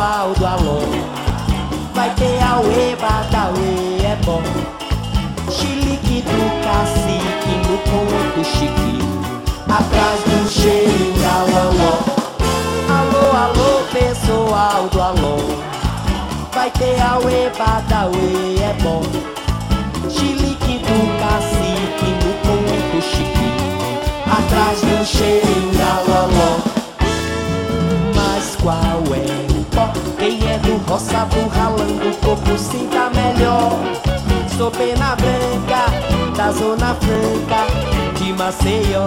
pessoal do Alô. Vai ter auê, badauê, é bom. Chilique do cacique no ponto chique, atrás do cheiro da loló. Alô, alô, pessoal do Alô. Vai ter auê, badauê, é bom. Chilique do cacique no ponto chique, atrás do cheiro da loló. Mas qual é o pó? Quem é do roçado ralando o coco se dá melhor? Sou pena branca da Zona Franca de Maceió,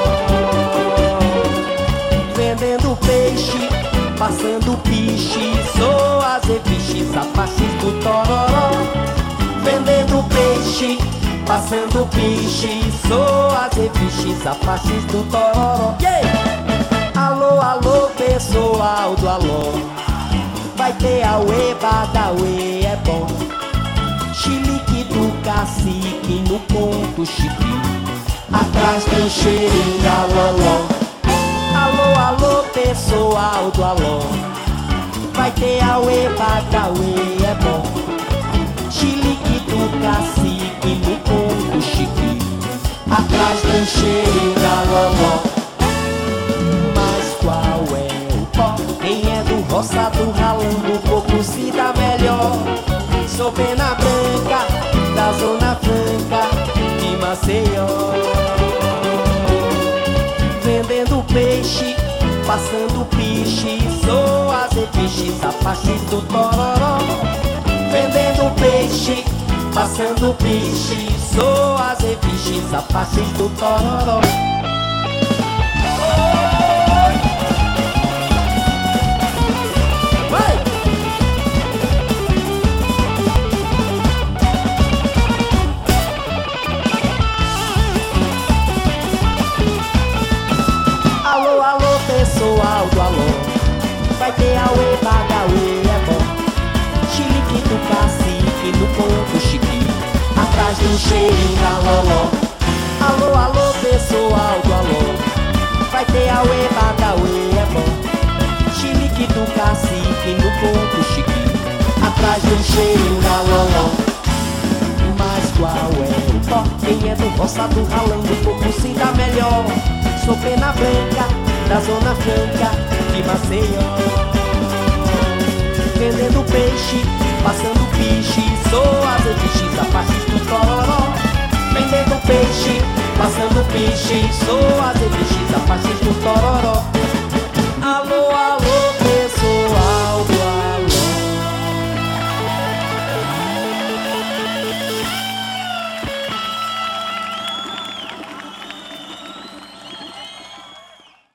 vendendo peixe, passando piche. Sou azeviche, sapaches do Tororó. Vendendo peixe, passando piche. Sou azeviche, sapaches do Tororó. Alô, alô, pessoal do Alô. Vai ter auê, badauê, é bom. Chilique do cacique no ponto chique, atrás do cheirinho da loló. Alô, alô, pessoal do Alô. Vai ter auê, badauê, é bom. Chilique do cacique no ponto chique, atrás do cheirinho da loló. Mas qual é o pó? Quem é do roçado ralando o coco se dá melhor? Sou pena branca da Zona Franca de Maceió, vendendo peixe, passando piche. Sou azeviche, sapaches do Tororó. Vendendo peixe, passando piche. Sou azeviche, sapaches do Tororó. Alô, alô, pessoal do Alô. Vai ter auê, badauê, é bom. Chilique do cacique no ponto chique, atrás do cheirinho da loló. Alô, alô, pessoal do Alô. Vai ter auê, badauê, é bom. Chilique do cacique no ponto chique, atrás do cheirinho da loló. Mas qual é o pó? Quem é do roçado ralando o coco se dá melhor? Sou pena branca da Zona Franca de Maceió, vendendo peixe, passando piche. Sou azeviche, sapaches do Tororó. Vendendo peixe, passando piche. Sou azeviche, sapaches do Tororó.